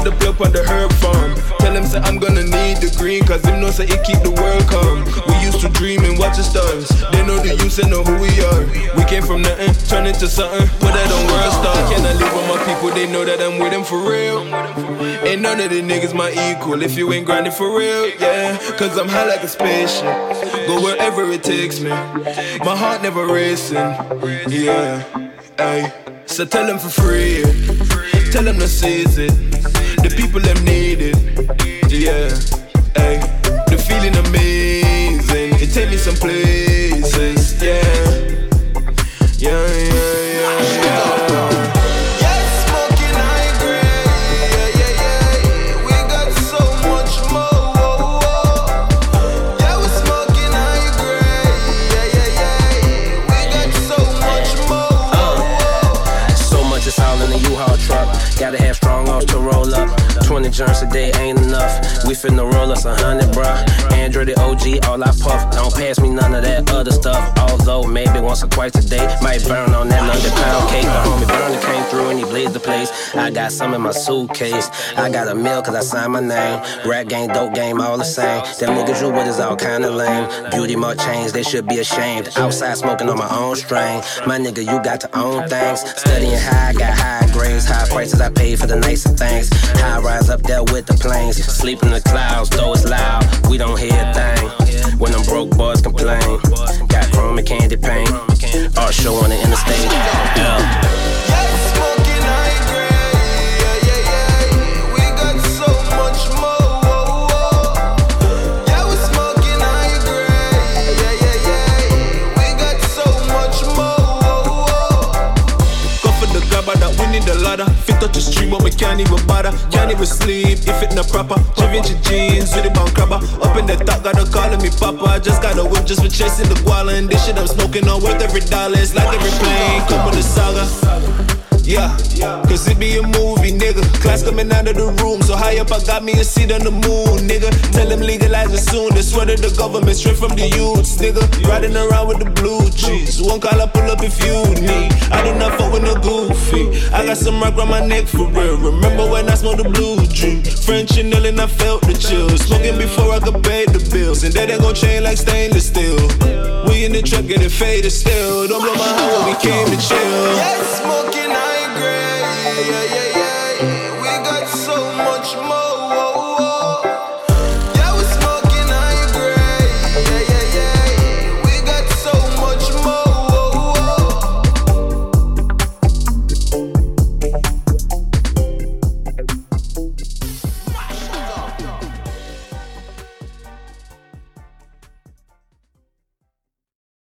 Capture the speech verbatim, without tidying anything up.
up the plug on the herb farm. Tell him say I'm gonna need the green, cause him know say it keep the world calm. We used to dream and watch the stars. They know the use and know who we are. We came from nothing, turn into something. Put that on world star. Can I live with my people? They know that I'm with them for real. Ain't none of the niggas my equal if you ain't grinding for real, yeah. Cause I'm high like a spaceship, go wherever it takes me. My heart never racing, yeah. Ay. So tell them for free, tell them to seize it. The people them need it, yeah. Ay. The feeling amazing, it take me some places, yeah. Yeah, yeah, yeah, yeah. Gotta have strong arms to roll up. twenty joints a day ain't enough. We finna roll us a hundred, bruh. Android the O G, all I puff. Don't pass me none of that other stuff. Although maybe once or twice a day might burn on that hundred pound cake. The homie Bernie came through and he blazed the place. I got some in my suitcase. I got a meal cause I signed my name. Rap game, dope game, all the same. Them niggas you with is all kinda lame. Beauty more change, they should be ashamed. Outside smoking on my own strain. My nigga, you got to own things. Studying high, got high grades. High prices I pay for the nicer things. High rise up there with the planes. Sleep in the clouds, though it's loud. We don't hear a thing. When them broke boys complain. Got chrome and candy paint. Art show on the interstate. Yeah. The ladder, fit up the street but we can't even bother. Can't even sleep if it not proper. Givenchy jeans with the bone crabber. Up in the top, gotta calling me papa. I just got a whip just for chasing the guala. And this shit I'm smoking on worth every dollar. It's like every plane come with a saga. Yeah, cause it be a movie, nigga. Class coming out of the room, so high up I got me a seat on the moon, nigga. Tell them legalize it soon, they swear to the government, straight from the youths, nigga. Riding around with the blue cheese, one call I pull up if you need. I do not fuck with no goofy, I got some rock around my neck for real. Remember when I smoked the blue dream, French and Chanel and I felt the chills. Smoking before I could pay the bills, and that ain't gon' change like stainless steel. We in the truck getting faded still, don't blow my heart when we came to chill. Yes, smoking high grade, yeah, yeah, yeah.